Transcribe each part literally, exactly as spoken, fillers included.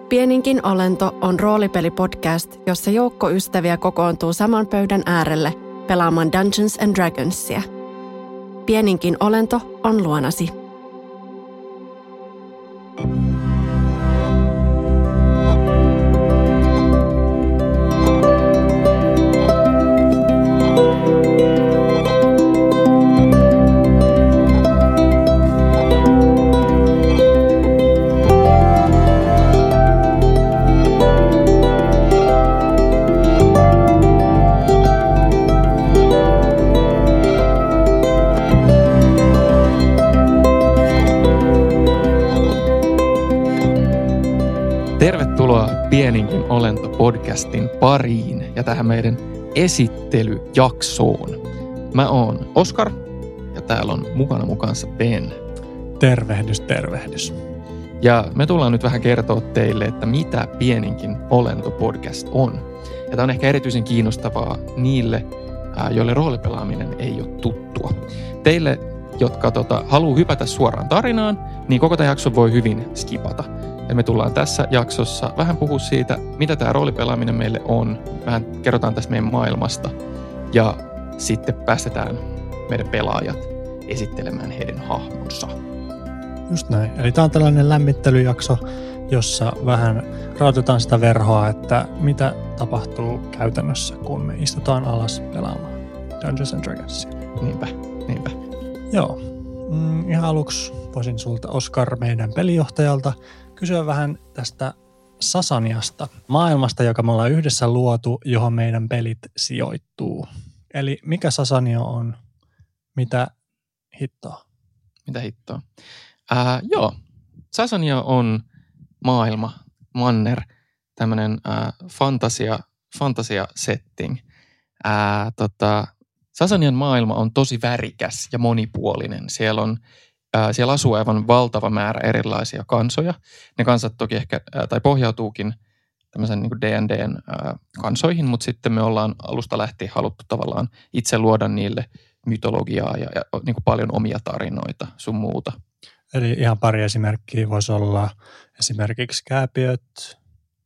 Pieninkin olento on roolipelipodcast, jossa joukko ystäviä kokoontuu saman pöydän äärelle pelaamaan Dungeons and Dragonsia. Pieninkin olento on luonasi. Tervetuloa Pieninkin olento podcastin pariin ja tähän meidän esittelyjaksoon. Mä oon Oskar ja täällä on mukana mukaansa Ben. Tervehdys, tervehdys. Ja me tullaan nyt vähän kertoa teille, että mitä Pieninkin olento podcast on. Ja tää on ehkä erityisen kiinnostavaa niille, joille roolipelaaminen ei ole tuttua. Teille, jotka tota, haluaa hypätä suoraan tarinaan, niin koko tämän jakson voi hyvin skipata. Ja me tullaan tässä jaksossa vähän puhua siitä, mitä tämä roolipelaaminen meille on. Vähän kerrotaan tästä meidän maailmasta. Ja sitten päästetään meidän pelaajat esittelemään heidän hahmonsa. Just näin. Eli tämä on tällainen lämmittelyjakso, jossa vähän rautetaan sitä verhoa, että mitä tapahtuu käytännössä, kun me istutaan alas pelaamaan Dungeons and Dragonsia. Niinpä, niinpä. Joo. Mm, ihan aluksi voisin sulta, Oskar, meidän pelijohtajalta, kysyä vähän tästä Sasaniasta, maailmasta, joka me ollaan yhdessä luotu, johon meidän pelit sijoittuu. Eli mikä Sasanio on? Mitä hittoa? Mitä hittoa? Äh, joo, Sasanio on maailma, manner, tämmöinen äh, fantasia, fantasia setting. Äh, tota, Sasanian maailma on tosi värikäs ja monipuolinen. Siellä on Ää, siellä asuu aivan valtava määrä erilaisia kansoja. Ne kansat toki ehkä, ää, tai pohjautuukin tämmöisen niin kuin D and D:n ää, kansoihin, mutta sitten me ollaan alusta lähtien haluttu tavallaan itse luoda niille mytologiaa ja, ja niin kuin paljon omia tarinoita sun muuta. Eli ihan pari esimerkkiä voisi olla esimerkiksi kääpiöt.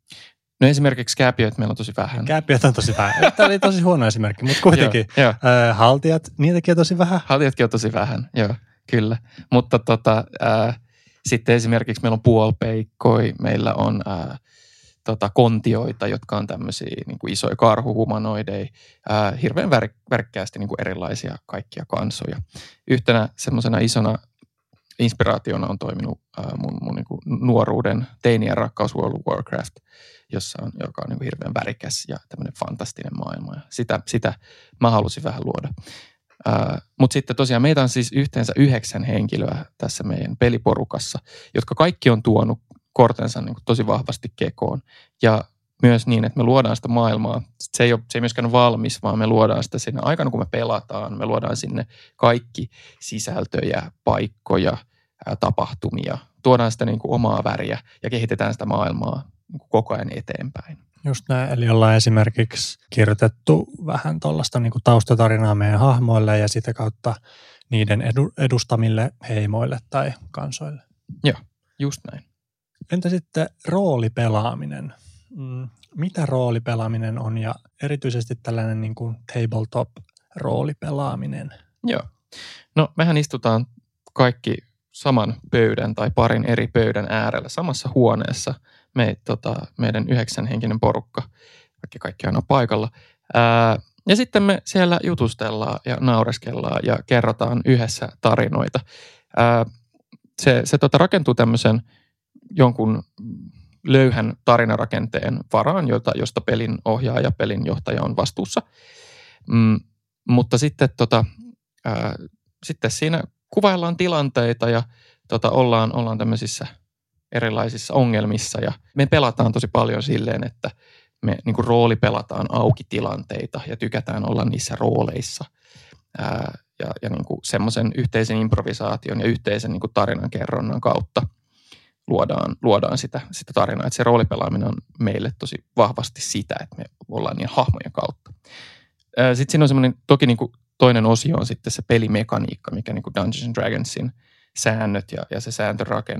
No esimerkiksi kääpiöt meillä on tosi vähän. Kääpiöt on tosi vähän. Tämä oli tosi huono esimerkki, mutta kuitenkin. joo, joo. Ää, haltijat, niitäkin on tosi vähän. Haltijatkin on tosi vähän, joo. Kyllä, mutta tota, ää, sitten esimerkiksi meillä on puolpeikkoi, meillä on ää, tota, kontioita, jotka on tämmöisiä niin kuin isoja karhuhumanoideja, ää, hirveän vär, värkkäästi niin kuin erilaisia kaikkia kansoja. Yhtenä semmoisena isona inspiraationa on toiminut ää, mun, mun niin kuin nuoruuden teinien rakkaus World of Warcraft, jossa on, joka on niin kuin hirveän värikäs ja tämmöinen fantastinen maailma. Ja sitä, sitä mä halusin vähän luoda. Uh, mutta sitten tosiaan meitä on siis yhteensä yhdeksän henkilöä tässä meidän peliporukassa, jotka kaikki on tuonut kortensa niin kuin tosi vahvasti kekoon. Ja myös niin, että me luodaan sitä maailmaa. Se ei ole, se ei myöskään ole valmis, vaan me luodaan sitä siinä aikana, kun me pelataan. Me luodaan sinne kaikki sisältöjä, paikkoja, ää, tapahtumia. Tuodaan sitä niin kuin omaa väriä ja kehitetään sitä maailmaa niin kuin koko ajan eteenpäin. Just näin, eli ollaan esimerkiksi kirjoitettu vähän tuollaista niin kuin taustatarinaa meidän hahmoille ja sitä kautta niiden edu, edustamille heimoille tai kansoille. Joo, just näin. Entä sitten roolipelaaminen? Mitä roolipelaaminen on ja erityisesti tällainen niin kuin tabletop-roolipelaaminen? Joo, no mehän istutaan kaikki saman pöydän tai parin eri pöydän äärellä samassa huoneessa. Me, tota, meidän yhdeksänhenkinen porukka, vaikka kaikki aina paikalla. Ää, ja sitten me siellä jutustellaan ja naureskellaan ja kerrotaan yhdessä tarinoita. Ää, se se tota, rakentuu tämmöisen jonkun löyhän tarinarakenteen varaan, jota, josta pelin ohjaaja, pelin johtaja on vastuussa. Mm, mutta sitten, tota, ää, sitten siinä kuvaillaan tilanteita ja tota, ollaan, ollaan tämmöisissä erilaisissa ongelmissa ja me pelataan tosi paljon silleen, että me niin kuin roolipelataan auki tilanteita ja tykätään olla niissä rooleissa ää, ja, ja niin kuin semmoisen yhteisen improvisaation ja yhteisen niin kuin tarinankerronnan kautta luodaan, luodaan sitä, sitä tarinaa. Että se roolipelaaminen on meille tosi vahvasti sitä, että me ollaan niiden hahmojen kautta. Ää, sitten siinä on semmoinen toki niin kuin toinen osio on sitten se pelimekaniikka, mikä niin kuin Dungeons and Dragonsin säännöt ja, ja se sääntörakenne.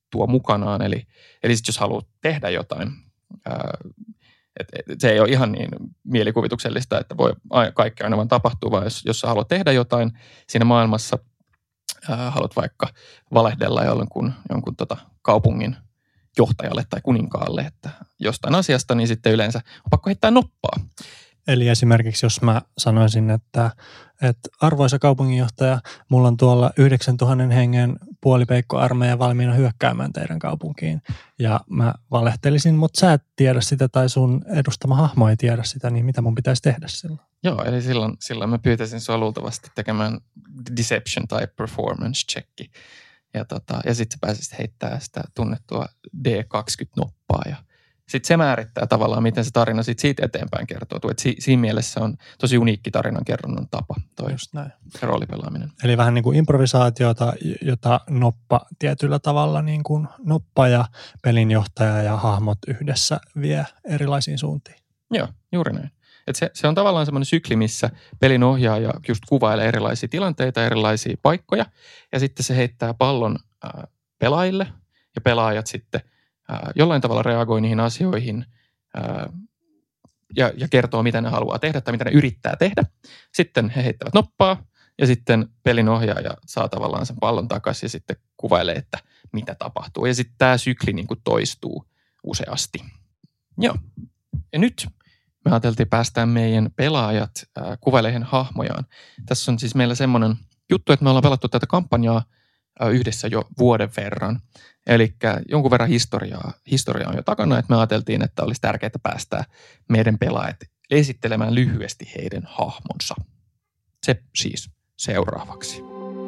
tuo mukanaan. Eli, eli sit jos haluat tehdä jotain, ää, et, et, se ei ole ihan niin mielikuvituksellista, että voi kaikki aina vaan tapahtuu, vaan jos, jos sä haluat tehdä jotain siinä maailmassa, ää, haluat vaikka valehdella jonkun, jonkun tota kaupungin johtajalle tai kuninkaalle, että jostain asiasta, niin sitten yleensä on pakko heittää noppaa. Eli esimerkiksi jos mä sanoisin, että, että arvoisa kaupunginjohtaja, mulla on tuolla yhdeksäntuhannen hengen puolipeikkoarmeija valmiina hyökkäämään teidän kaupunkiin. Ja mä valehtelisin, mutta sä et tiedä sitä tai sun edustama hahmo ei tiedä sitä, niin mitä mun pitäisi tehdä silloin? Joo, eli silloin, silloin mä pyytäisin sua luultavasti tekemään deception tai performance checki. Ja, tota, ja sitten sä pääsisit heittämään sitä tunnettua D kaksikymmentä noppaa ja sitten se määrittää tavallaan, miten se tarina sit siitä eteenpäin kertoo. Et si, siinä mielessä on tosi uniikki tarinankerronnan tapa toi Just näin. roolipelaaminen. Eli vähän niin kuin improvisaatiota, jota noppa tietyllä tavalla niin kuin noppa ja pelinjohtaja ja hahmot yhdessä vie erilaisiin suuntiin. Joo, juuri näin. Et se, se on tavallaan semmoinen sykli, missä pelin ohjaaja just kuvailee erilaisia tilanteita, erilaisia paikkoja ja sitten se heittää pallon äh, pelaajille ja pelaajat sitten jollain tavalla reagoi niihin asioihin ää, ja, ja kertoo, mitä ne haluaa tehdä tai mitä ne yrittää tehdä. Sitten he heittävät noppaa ja sitten pelin ohjaaja saa tavallaan sen pallon takaisin ja sitten kuvailee, että mitä tapahtuu. Ja sitten tämä sykli niin kuin toistuu useasti. Joo. Ja nyt me ajateltiin päästään meidän pelaajat ää, kuvailemaan hahmojaan. Tässä on siis meillä semmoinen juttu, että me ollaan pelattu tätä kampanjaa yhdessä jo vuoden verran. Eli jonkun verran historiaa, historiaa on jo takana, että me ajateltiin, että olisi tärkeää päästää meidän pelaajat esittelemään lyhyesti heidän hahmonsa. Se siis seuraavaksi.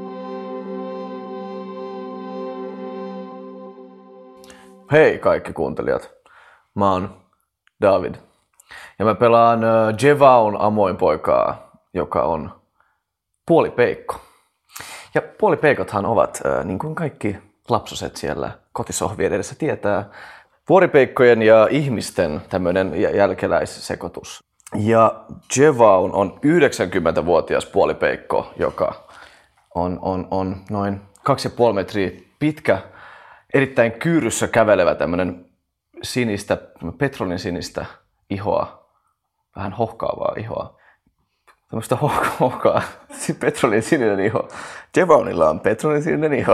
Hei kaikki kuuntelijat, mä oon David ja mä pelaan Jevaun amoinpoikaa, joka on puolipeikko. Ja puolipeikothan ovat, niin kuin kaikki lapsoset siellä kotisohvien edessä tietää, vuoripeikkojen ja ihmisten tämmöinen jälkeläissekoitus. Ja Jevaun on yhdeksänkymmentävuotias puolipeikko, joka on, on, on noin kaksi ja puoli metriä pitkä, erittäin kyyryssä kävelevä tämmöinen sinistä, petrolin sinistä ihoa, vähän hohkaavaa ihoa. Tämmöistä hohkaa, petrolin sininen iho. Jevaunilla on petrolin sininen iho.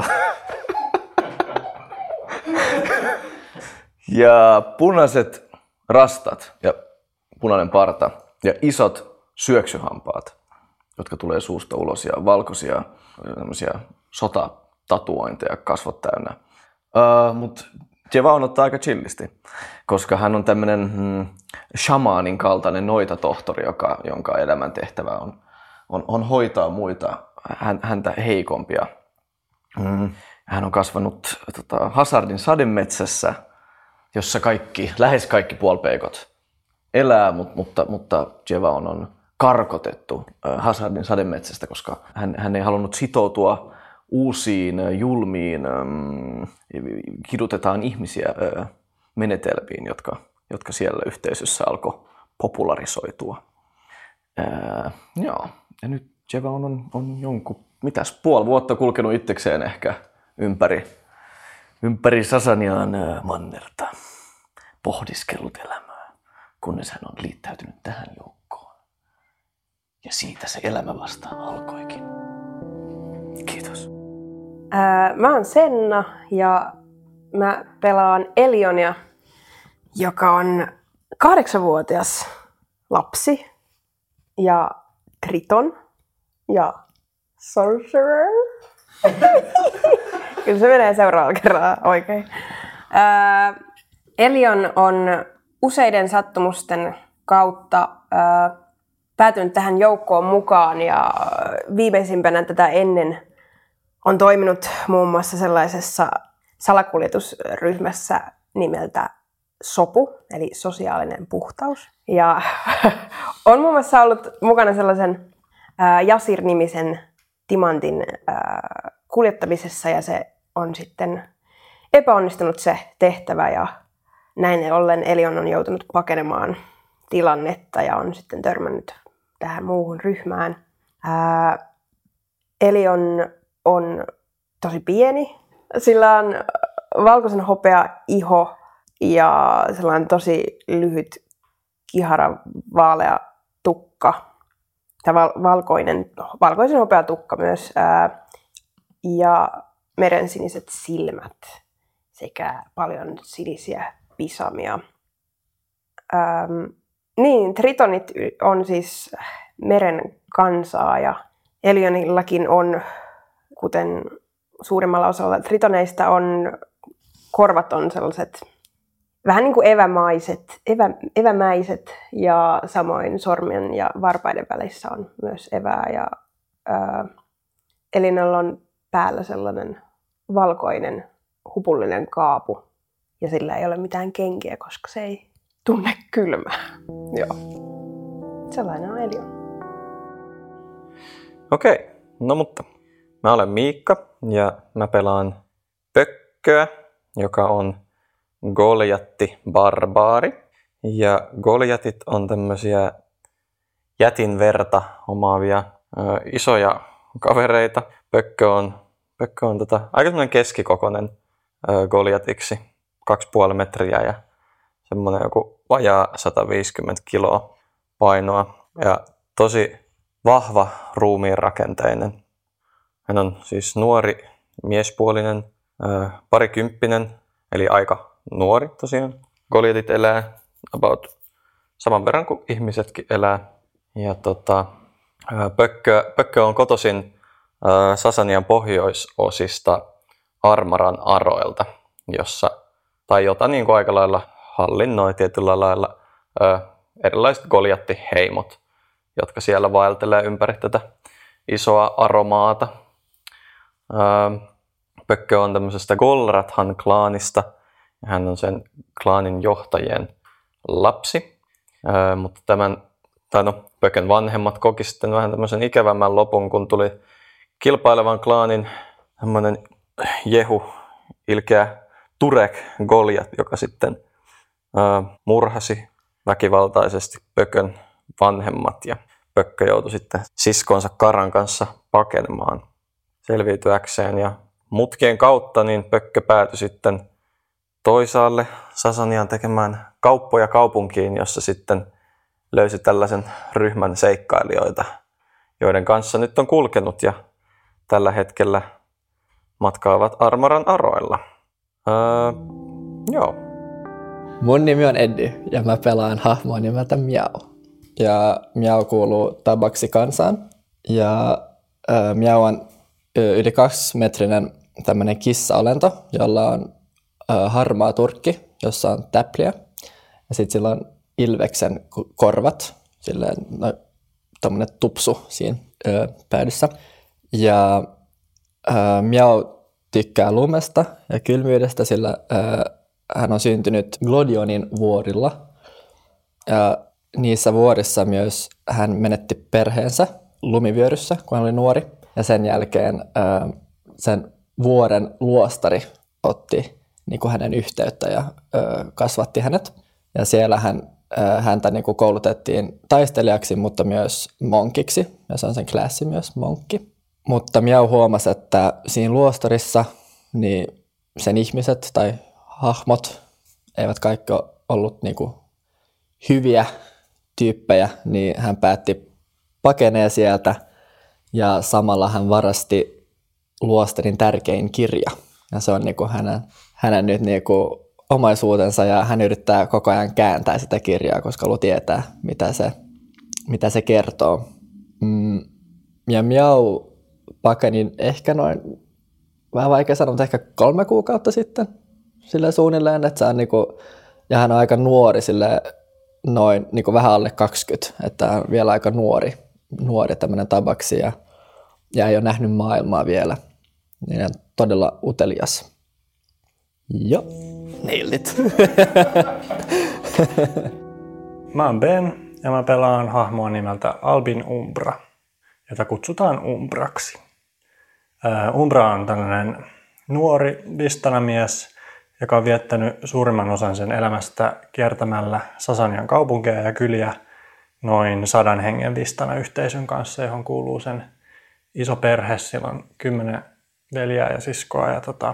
Ja punaiset rastat ja punainen parta ja isot syöksyhampaat, jotka tulee suusta ulos ja valkoisia tämmöisiä sotatatuointeja kasvot täynnä. Uh, Mutta Jevaun ottaa aika chillisti, koska hän on tämmöinen mm, shamaanin kaltainen noitatohtori, joka, jonka elämäntehtävä on, on, on hoitaa muita, hän, häntä heikompia. Mm. Hän on kasvanut tota, Hazardin sademetsässä, jossa kaikki, lähes kaikki puolipeikot elää, mutta, mutta, mutta Jevaun on karkotettu äh, Hazardin sademetsästä, koska hän, hän ei halunnut sitoutua uusiin julmiin ähm, kidutetaan ihmisiä äh, menetelmiin, jotka, jotka siellä yhteisössä alkoi popularisoitua. Äh, joo. Ja nyt Jevaun on, on jonkun, mitäs, puoli vuotta kulkenut itsekseen ehkä ympäri, ympäri Sasanian äh, mannerta, pohdiskellut elämää, kunnes hän on liittäytynyt tähän joukkoon. Ja siitä se elämä vastaan alkoikin. Kiitos. Ää, mä oon Senna ja mä pelaan Elionia, joka on kahdeksanvuotias lapsi ja Triton ja Sorcerer. Kyllä se menee seuraavalla kerralla oikein. Ää, Elion on useiden sattumusten kautta ää, päätynyt tähän joukkoon mukaan ja viimeisimpänä tätä ennen on toiminut muun muassa sellaisessa salakuljetusryhmässä nimeltä Sopu, eli sosiaalinen puhtaus. Ja on muun muassa ollut mukana sellaisen ää, Jasir-nimisen timantin ää, kuljettamisessa ja se on sitten epäonnistunut se tehtävä ja näin ollen Elion on joutunut pakenemaan tilannetta ja on sitten törmännyt tähän muuhun ryhmään. Ää, Elion on tosi pieni. Sillä on valkoisen hopea iho ja sellainen tosi lyhyt kihara vaalea tukka. Tai val- valkoinen, valkoisen hopea tukka myös. Ää, ja merensiniset silmät sekä paljon sinisiä pisamia. Ähm, niin, tritonit on siis meren kansaa ja Elionillakin on, kuten suurimmalla osalla tritoneista on, korvat on sellaiset vähän niin kuin evämaiset, evä, evämäiset ja samoin sormien ja varpaiden välissä on myös evää ja ää, Elinalla on päällä sellainen valkoinen hupullinen kaapu ja sillä ei ole mitään kenkiä, koska se ei tunne kylmää. Joo. Sellainen on Elion. Okei, no mutta mä olen Miikka ja mä pelaan Pökköä, joka on Goljatti barbaari. Ja Goljatit on tämmöisiä jätin verta omaavia ö, isoja kavereita. Pökkö on, Pökkö on tota, aika semmoinen keskikokoinen ö, Goljatiksi, kaksi puoli metriä ja semmoinen joku vajaa sata viisikymmentä kiloa painoa ja tosi vahva ruumiinrakenteinen. Hän on siis nuori miespuolinen, ö, parikymppinen, eli aika nuori tosiaan. Goljatit elää about saman verran kuin ihmisetkin elää. Ja tota, Pökkö, Pökkö on kotoisin ää, Sasanian pohjoisosista Armaran aroilta, jossa, tai jota niin kuin aika lailla hallinnoi tietyllä lailla ää, erilaiset Goljatti-heimot, jotka siellä vaeltelee ympäri tätä isoa aromaata. Ää, Pökkö on tämmöisestä Golrathan klaanista. Hän on sen klaanin johtajien lapsi, Ää, mutta tämän, tai no, Pökön vanhemmat koki sitten vähän tämmöisen ikävämmän lopun, kun tuli kilpailevan klaanin tämmöinen jehu, ilkeä Turek Goljat, joka sitten ää, murhasi väkivaltaisesti Pökön vanhemmat ja Pökkö joutui sitten siskonsa Karan kanssa pakenemaan selviytyäkseen ja mutkien kautta niin Pökkö päätyi sitten toisaalle Sasanian tekemään kauppoja kaupunkiin, jossa sitten löysi tällaisen ryhmän seikkailijoita, joiden kanssa nyt on kulkenut ja tällä hetkellä matkaavat Armaran aroilla. Öö, joo. Mun nimi on Eddi ja mä pelaan hahmoa nimeltä Miau. Ja Miau kuuluu Tabaxi-kansaan ja ö, Miau on yli kaksimetrinen tämmönen kissa-olento, jolla on harmaa turkki, jossa on täpliä. Ja sitten sillä on ilveksen korvat, silleen no, tommonen tupsu siinä ö, päädyssä. Ja ö, Miau tykkää lumesta ja kylmyydestä, sillä ö, hän on syntynyt Glodionin vuorilla. Ja niissä vuorissa myös hän menetti perheensä lumivyöryssä, kun hän oli nuori. Ja sen jälkeen ö, sen vuoren luostari otti niin kuin hänen yhteyttä ja ö, kasvatti hänet. Ja siellä hän, ö, häntä niin kuin koulutettiin taistelijaksi, mutta myös monkiksi. Ja se on sen klassi myös, monkki. Mutta Miau huomasi, että siinä luostarissa niin sen ihmiset tai hahmot eivät kaikki ole ollut niin kuin hyviä tyyppejä, niin hän päätti pakenee sieltä. Ja samalla hän varasti luostarin tärkein kirja. Ja se on niin kuin hänen, hänen nyt niin kuin omaisuutensa ja hän yrittää koko ajan kääntää sitä kirjaa, koska haluaa tietää, mitä se, mitä se kertoo. Mm. Ja Miau pakeni ehkä noin, vähän vaikea sanoa, mutta ehkä kolme kuukautta sitten sille suunnilleen, että se on niin kuin, ja hän on aika nuori sille noin niin kuin vähän alle kaksikymmentä, että on vielä aika nuori, nuori tämmöinen tabaksi ja, ja ei ole nähnyt maailmaa vielä. Niin on todella utelias. Joo, nailit. Mä oon Ben ja mä pelaan hahmoa nimeltä Albin Umbra, jota kutsutaan Umbraksi. Uh, Umbra on tällainen nuori Vistana-mies, joka on viettänyt suurimman osan sen elämästä kiertämällä Sasanian kaupunkeja ja kyliä noin sadan hengen Vistana-yhteisön kanssa, johon kuuluu sen iso perhe. Sillä on kymmenen veljää ja siskoa. Ja tota,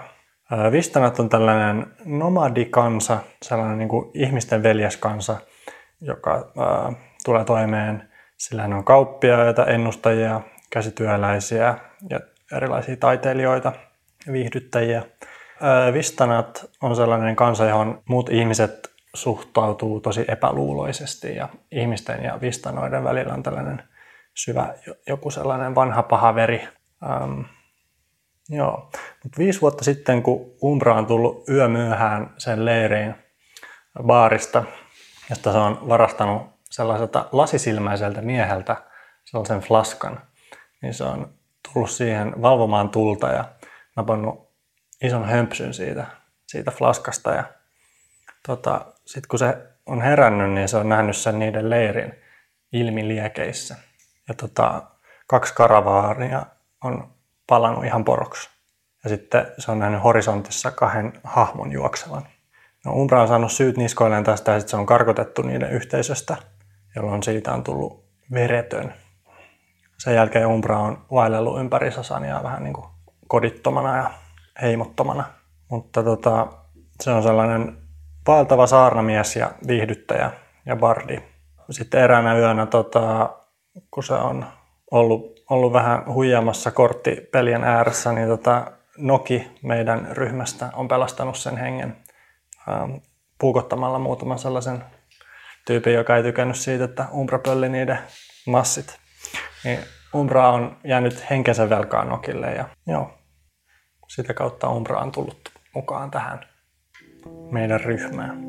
Vistanat on tällainen nomadikansa, sellainen niin kuin ihmisten veljeskansa, joka ää, tulee toimeen. Sillä on kauppiaita, ennustajia, käsityöläisiä ja erilaisia taiteilijoita, viihdyttäjiä. Ää, Vistanat on sellainen kansa, johon muut ihmiset suhtautuu tosi epäluuloisesti ja ihmisten ja vistanoiden välillä on tällainen syvä joku sellainen vanha paha veri. Ähm, joo. Mut viisi vuotta sitten, kun Umbra on tullut yömyöhään sen leiriin baarista, josta se on varastanut sellaiselta lasisilmäiseltä mieheltä sellaisen flaskan, niin se on tullut siihen valvomaan tulta ja napannut ison hömpsyn siitä, siitä flaskasta. Ja tota, sitten kun se on herännyt, niin se on nähnyt sen niiden leirin ilmiliekeissä. Ja tota, kaksi karavaaria on palannut ihan poroksi. Ja sitten se on nähnyt horisontissa kahden hahmon juoksevan. No, Umbra on saanut syyt niskoilleen tästä ja sitten se on karkotettu niiden yhteisöstä, jolloin siitä on tullut veretön. Sen jälkeen Umbra on vaellellut ympäri Sasaniaa vähän niin kuin kodittomana ja heimottomana. Mutta tota, se on sellainen vaeltava saarnamies ja viihdyttäjä ja bardi. Sitten eräänä yönä, tota, kun se on ollut, ollut vähän huijaamassa korttipelien ääressä, niin tota, Noki meidän ryhmästä on pelastanut sen hengen ähm, puukottamalla muutaman sellaisen tyypin, joka ei tykännyt siitä, että Umbra pölli niiden massit. Niin Umbra on jäänyt henkensä velkaan Nokille ja joo, sitä kautta Umbra on tullut mukaan tähän meidän ryhmään.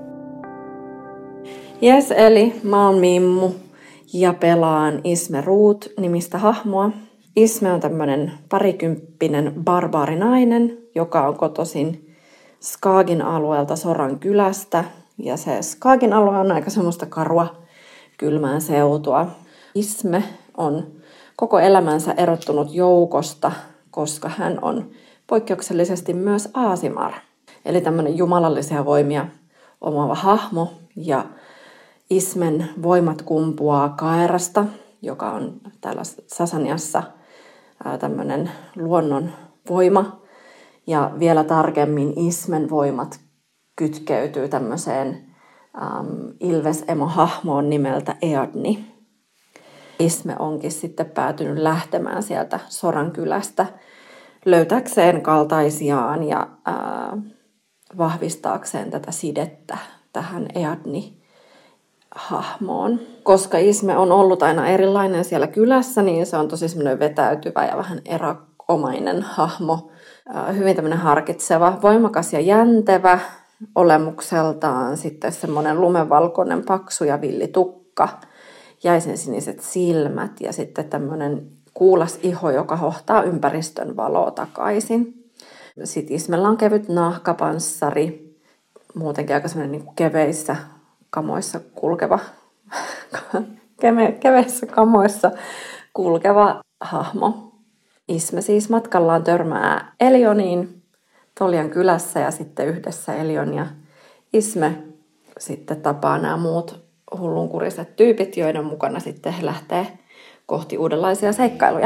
Jes, eli mä oon Mimmu ja pelaan Isme Ruut nimistä hahmoa. Isme on tämmönen parikymppinen barbaarinainen, joka on kotoisin Skaagin alueelta Soran kylästä. Ja se Skaagin alue on aika semmoista karua kylmää seutua. Isme on koko elämänsä erottunut joukosta, koska hän on poikkeuksellisesti myös Aasimar. Eli tämmöinen jumalallisia voimia omaava hahmo. Ja Ismen voimat kumpuaa Kaerasta, joka on täällä Sasaniassa tämmöinen luonnon voima. Ja vielä tarkemmin Ismen voimat kytkeytyy tämmöiseen ähm, Ilves-emo-hahmoon nimeltä Eadni. Isme onkin sitten päätynyt lähtemään sieltä Soran kylästä löytäkseen kaltaisiaan ja äh, vahvistaakseen tätä sidettä tähän Eadni-hahmoon. Koska Isme on ollut aina erilainen siellä kylässä, niin se on tosi semmoinen vetäytyvä ja vähän erokomainen hahmo. Äh, hyvin tämmöinen harkitseva, voimakas ja jäntevä, olemukseltaan sitten semmoinen lumenvalkoinen paksu ja villi tukka, jäisen siniset silmät ja sitten tämmöinen kuulas iho, joka hohtaa ympäristön valoa takaisin. Sitten Ismellä on kevyt nahkapanssari, muutenkin aika semmoinen niin kuin keveissä kamoissa kulkeva, keveissä kamoissa kulkeva hahmo. Isme siis matkallaan törmää Elioniin Toljan kylässä ja sitten yhdessä Elion ja Isme sitten tapaa nämä muut hullunkuriset tyypit, joiden mukana sitten he lähtee kohti uudenlaisia seikkailuja.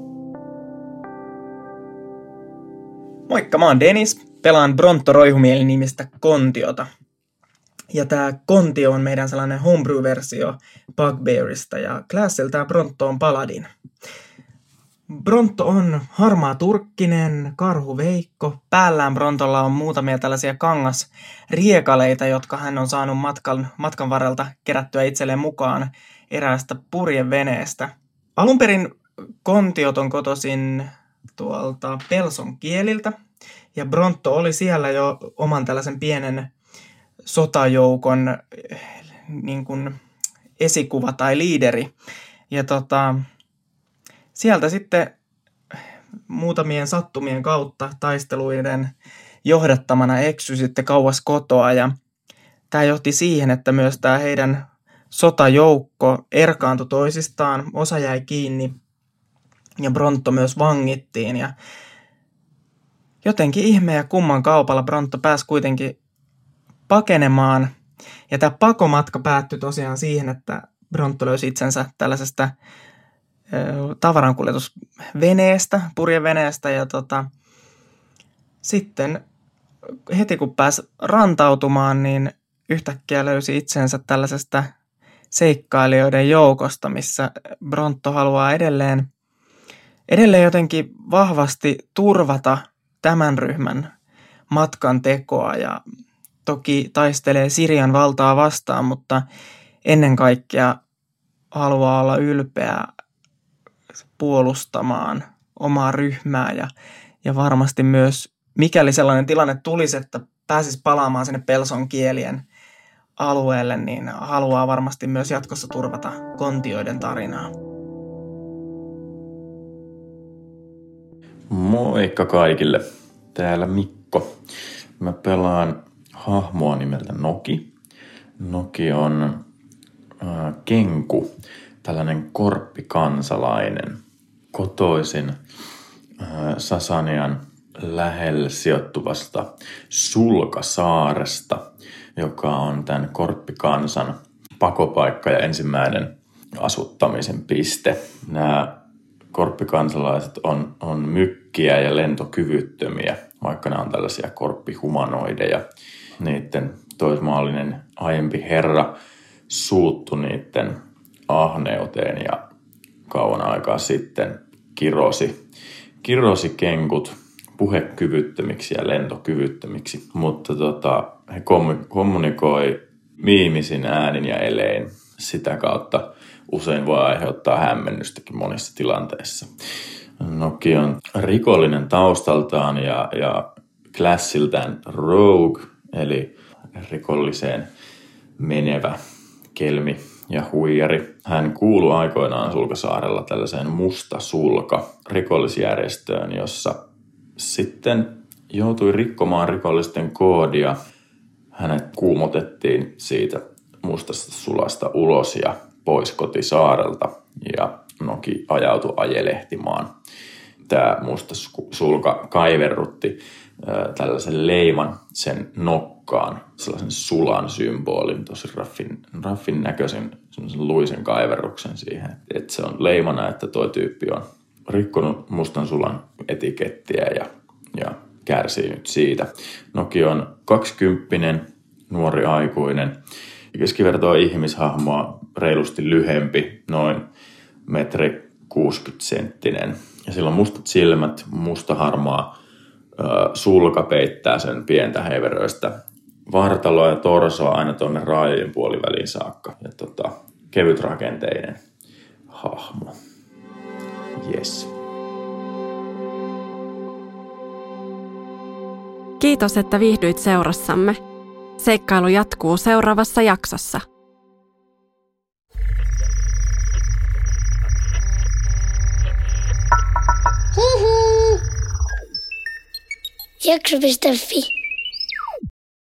Moikka, mä oon Dennis. Pelaan Brontto Roihumieli nimistä Kontiota. Ja tää Kontio on meidän sellainen homebrew-versio Bugbearista ja klassiltään Brontto on paladin. Brontto on harmaa turkkinen, karhuveikko. Päällään Brontolla on muutamia tällaisia kangasriekaleita, jotka hän on saanut matkan, matkan varrelta kerättyä itselleen mukaan eräästä purjeveneestä. Alun perin Kontiot on kotoisin tuolta Pelson kieliltä, ja Brontto oli siellä jo oman tällaisen pienen sotajoukon niin kuin esikuva tai liideri. Ja tota, sieltä sitten muutamien sattumien kautta taisteluiden johdattamana eksy sitten kauas kotoa, ja tämä johti siihen, että myös tämä heidän sotajoukko erkaantui toisistaan, osa jäi kiinni ja Brontto myös vangittiin, ja jotenkin ihme ja kumman kaupalla Brontto pääsi kuitenkin pakenemaan, ja tämä pakomatka päättyi tosiaan siihen, että Brontto löysi itsensä tällaisesta tavarankuljetusveneestä, purjeveneestä, ja tota, sitten heti kun pääsi rantautumaan, niin yhtäkkiä löysi itsensä tällaisesta seikkailijoiden joukosta, missä Brontto haluaa edelleen, edelleen jotenkin vahvasti turvata tämän ryhmän matkan tekoa ja toki taistelee Sirian valtaa vastaan, mutta ennen kaikkea haluaa olla ylpeä puolustamaan omaa ryhmää ja, ja varmasti myös, mikäli sellainen tilanne tulisi, että pääsisi palaamaan sinne Pelson kielien alueelle, niin haluaa varmasti myös jatkossa turvata kontioiden tarinaa. Moikka kaikille. Täällä Mikko. Mä pelaan hahmoa nimeltä Noki. Noki on äh, kenku, tällainen korppikansalainen, kotoisin äh, Sasanian lähellä sijoittuvasta Sulkasaaresta, joka on tämän korppikansan pakopaikka ja ensimmäinen asuttamisen piste. Nämä korppikansalaiset on, on mykkiä ja lentokyvyttömiä, vaikka nämä on tällaisia korppihumanoideja. Niiden toismaallinen aiempi herra suuttui niiden ahneuteen ja kauan aikaa sitten kirosi, kirosi kenkut puhekyvyttömiksi ja lentokyvyttömiksi, mutta tota, he kommunikoi miimisin äänin ja elein. Sitä kautta usein voi aiheuttaa hämmennystäkin monissa tilanteissa. Noki on rikollinen taustaltaan ja, ja klassiltään rogue, eli rikolliseen menevä kelmi ja huijari. Hän kuului aikoinaan Sulkasaarella tällaiseen Musta Sulka rikollisjärjestöön, jossa sitten joutui rikkomaan rikollisten koodia. Hänet kuumotettiin siitä mustasta sulasta ulos ja pois kotisaarelta ja Noki ajautui ajelehtimaan. Tämä musta sulka kaiverrutti äh, tällaisen leiman sen nokkaan, sellaisen sulan symbolin, tosi raffin, raffin näköisen luisen kaiverruksen siihen. Että se on leimana, että tuo tyyppi on rikkonut mustan sulan etikettiä ja, ja kärsii nyt siitä. Noki on kaksikymppinen, nuori aikuinen, keskivertoa ihmishahmoa reilusti lyhempi, noin metri kuusikymmentä senttinen. Ja sillä on mustat silmät, mustaharmaa äh, sulka peittää sen pientä heiveröistä vartaloa ja torsoa aina tuonne raajojen puoliväliin saakka. Ja tota, kevytrakenteinen hahmo. Yes. Kiitos, että viihdyit seurassamme. Seikkailu jatkuu seuraavassa jaksossa. Jakso piste fi